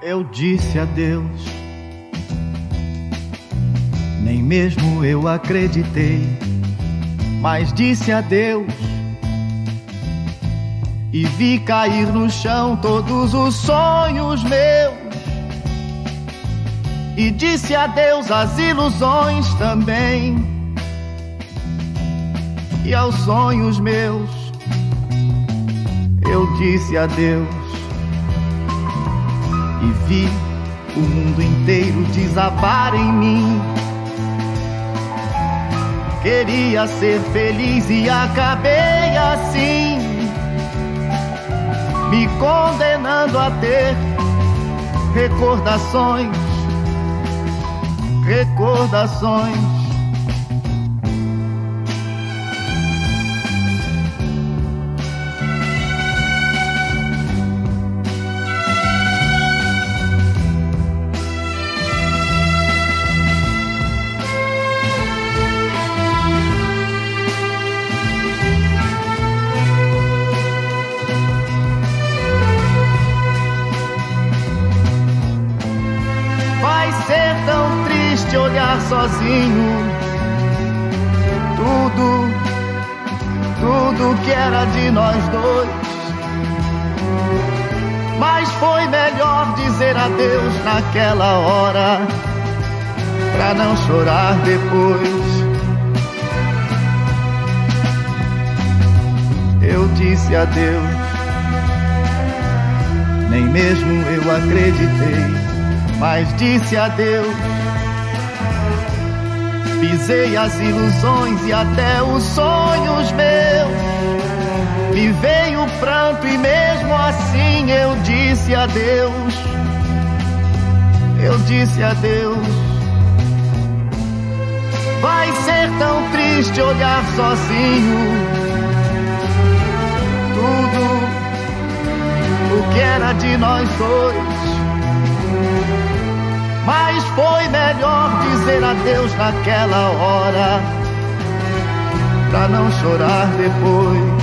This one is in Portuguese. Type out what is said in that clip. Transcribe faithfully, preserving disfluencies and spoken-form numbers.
Eu disse adeus, nem mesmo eu acreditei, mas disse adeus e vi cair no chão todos os sonhos meus. E disse adeus às ilusões também e aos sonhos meus. Eu disse adeus e vi o mundo inteiro desabar em mim. Queria ser feliz e acabei assim, me condenando a ter recordações, recordações. Ser tão triste olhar sozinho tudo, tudo que era de nós dois. Mas foi melhor dizer adeus naquela hora, pra não chorar depois. Eu disse adeus, nem mesmo eu acreditei, mas disse adeus. Pisei as ilusões e até os sonhos meus. Me veio o pranto e mesmo assim eu disse adeus. Eu disse adeus. Vai ser tão triste olhar sozinho tudo o que era de nós dois. Mas foi melhor dizer adeus naquela hora, pra não chorar depois.